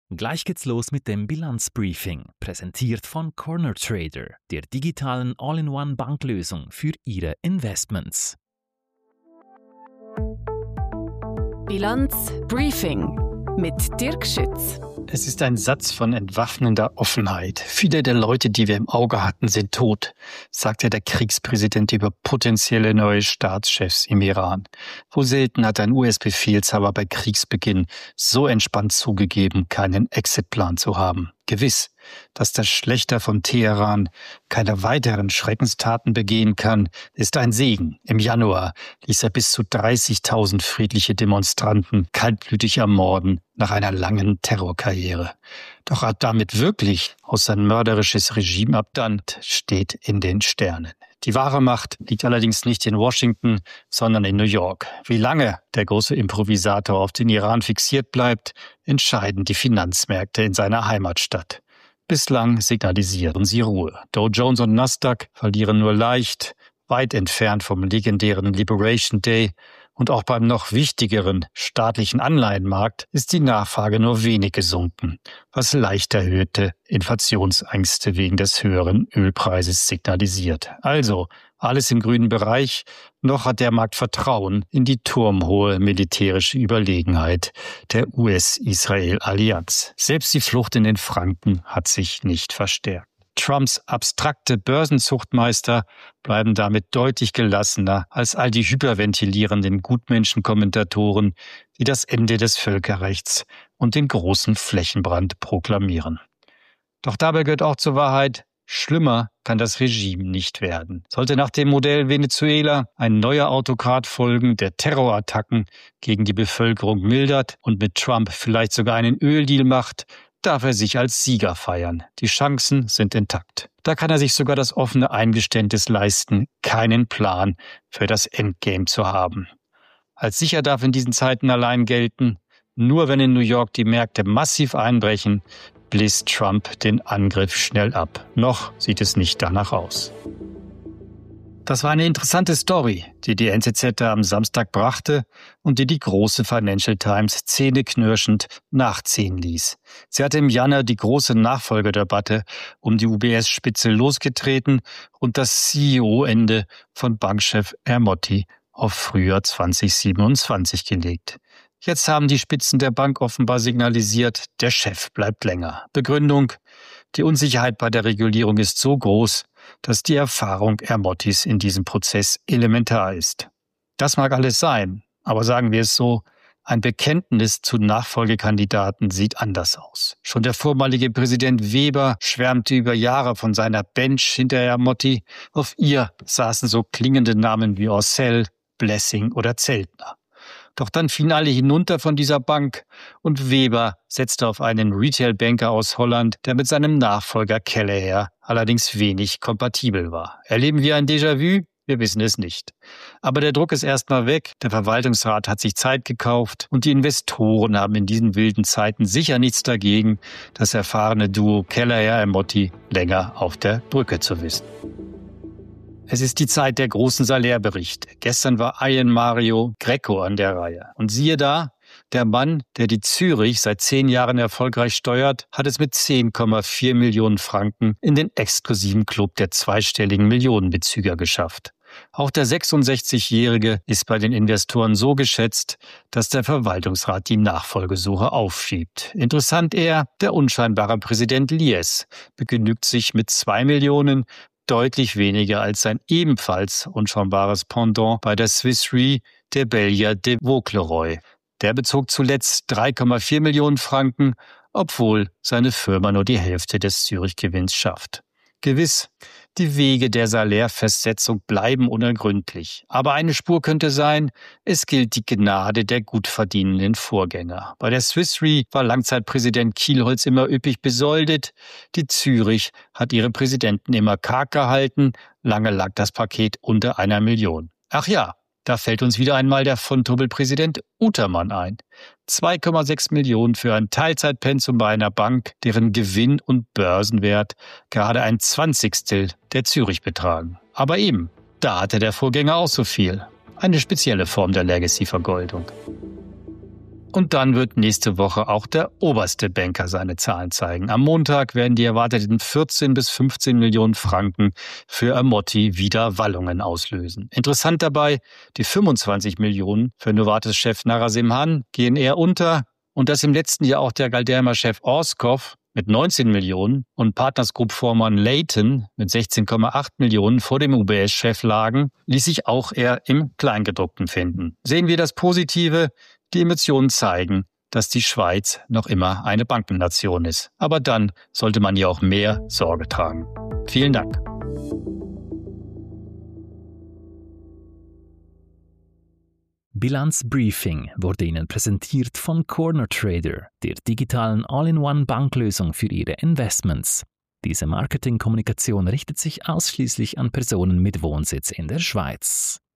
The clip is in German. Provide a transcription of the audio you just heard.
Gleich geht's los mit dem Bilanzbriefing, präsentiert von Corner Trader, der digitalen All-in-One-Banklösung für Ihre Investments. Bilanzbriefing mit Dirk Schütz. Es ist ein Satz von entwaffnender Offenheit. Viele der Leute, die wir im Auge hatten, sind tot, sagte der Kriegspräsident über potenzielle neue Staatschefs im Iran. Wo selten hat ein US-Befehlshaber bei Kriegsbeginn so entspannt zugegeben, keinen Exitplan zu haben. Gewiss, dass der Schlächter von Teheran keine weiteren Schreckenstaten begehen kann, ist ein Segen. Im Januar ließ er bis zu 30.000 friedliche Demonstranten kaltblütig ermorden nach einer langen Terrorkarriere. Doch ob damit wirklich aus sein mörderisches Regime abdankt, steht in den Sternen. Die wahre Macht liegt allerdings nicht in Washington, sondern in New York. Wie lange der große Improvisator auf den Iran fixiert bleibt, entscheiden die Finanzmärkte in seiner Heimatstadt. Bislang signalisieren sie Ruhe. Dow Jones und Nasdaq verlieren nur leicht, weit entfernt vom legendären Liberation Day. Und auch beim noch wichtigeren staatlichen Anleihenmarkt ist die Nachfrage nur wenig gesunken, was leicht erhöhte Inflationsängste wegen des höheren Ölpreises signalisiert. Also alles im grünen Bereich, noch hat der Markt Vertrauen in die turmhohe militärische Überlegenheit der US-Israel-Allianz. Selbst die Flucht in den Franken hat sich nicht verstärkt. Trumps abstrakte Börsenzuchtmeister bleiben damit deutlich gelassener als all die hyperventilierenden Gutmenschenkommentatoren, die das Ende des Völkerrechts und den großen Flächenbrand proklamieren. Doch dabei gehört auch zur Wahrheit, schlimmer kann das Regime nicht werden. Sollte nach dem Modell Venezuela ein neuer Autokrat folgen, der Terrorattacken gegen die Bevölkerung mildert und mit Trump vielleicht sogar einen Öldeal macht, darf er sich als Sieger feiern. Die Chancen sind intakt. Da kann er sich sogar das offene Eingeständnis leisten, keinen Plan für das Endgame zu haben. Als sicher darf in diesen Zeiten allein gelten, nur wenn in New York die Märkte massiv einbrechen, bläst Trump den Angriff schnell ab. Noch sieht es nicht danach aus. Das war eine interessante Story, die die NZZ am Samstag brachte und die die große Financial Times zähneknirschend nachziehen ließ. Sie hatte im Januar die große Nachfolgedebatte um die UBS-Spitze losgetreten und das CEO-Ende von Bankchef Ermotti auf Frühjahr 2027 gelegt. Jetzt haben die Spitzen der Bank offenbar signalisiert, der Chef bleibt länger. Begründung: Die Unsicherheit bei der Regulierung ist so groß, dass die Erfahrung Ermottis in diesem Prozess elementar ist. Das mag alles sein, aber sagen wir es so, ein Bekenntnis zu Nachfolgekandidaten sieht anders aus. Schon der vormalige Präsident Weber schwärmte über Jahre von seiner Bench hinter Ermotti. Auf ihr saßen so klingende Namen wie Orcel, Blessing oder Zeltner. Doch dann fielen alle hinunter von dieser Bank und Weber setzte auf einen Retail-Banker aus Holland, der mit seinem Nachfolger Kelleher allerdings wenig kompatibel war. Erleben wir ein Déjà-vu? Wir wissen es nicht. Aber der Druck ist erstmal weg, der Verwaltungsrat hat sich Zeit gekauft und die Investoren haben in diesen wilden Zeiten sicher nichts dagegen, das erfahrene Duo Kelleher-Ermotti länger auf der Brücke zu wissen. Es ist die Zeit der großen Salärberichte. Gestern war Ian Mario Greco an der Reihe. Und siehe da, der Mann, der die Zürich seit 10 Jahren erfolgreich steuert, hat es mit 10,4 Millionen Franken in den exklusiven Club der zweistelligen Millionenbezüger geschafft. Auch der 66-Jährige ist bei den Investoren so geschätzt, dass der Verwaltungsrat die Nachfolgesuche aufschiebt. Interessant eher, der unscheinbare Präsident Lies begnügt sich mit 2 Millionen, deutlich weniger als sein ebenfalls unscheinbares Pendant bei der Swiss Re, der Belgier de Vaucleroy. Der bezog zuletzt 3,4 Millionen Franken, obwohl seine Firma nur die Hälfte des Zürich-Gewinns schafft. Gewiss, die Wege der Salärfestsetzung bleiben unergründlich. Aber eine Spur könnte sein, es gilt die Gnade der gut verdienenden Vorgänger. Bei der Swiss Re war Langzeitpräsident Kielholz immer üppig besoldet. Die Zürich hat ihre Präsidenten immer karg gehalten. Lange lag das Paket unter 1 Million. Ach ja, da fällt uns wieder einmal der Vontobel-Präsident Utermann ein. 2,6 Millionen für ein Teilzeitpensum bei einer Bank, deren Gewinn und Börsenwert gerade 1/20 der Zürich betragen. Aber eben, da hatte der Vorgänger auch so viel. Eine spezielle Form der Legacy-Vergoldung. Und dann wird nächste Woche auch der oberste Banker seine Zahlen zeigen. Am Montag werden die erwarteten 14 bis 15 Millionen Franken für Amotti wieder Wallungen auslösen. Interessant dabei, die 25 Millionen für Novartis-Chef Narasimhan gehen eher unter. Und dass im letzten Jahr auch der Galderma-Chef Orskov mit 19 Millionen und Partners Group-Vormann Layton mit 16,8 Millionen vor dem UBS-Chef lagen, ließ sich auch eher im Kleingedruckten finden. Sehen wir das Positive: Die Emissionen zeigen, dass die Schweiz noch immer eine Bankennation ist. Aber dann sollte man ja auch mehr Sorge tragen. Vielen Dank. Bilanzbriefing wurde Ihnen präsentiert von Corner Trader, der digitalen All-in-One-Banklösung für Ihre Investments. Diese Marketingkommunikation richtet sich ausschließlich an Personen mit Wohnsitz in der Schweiz.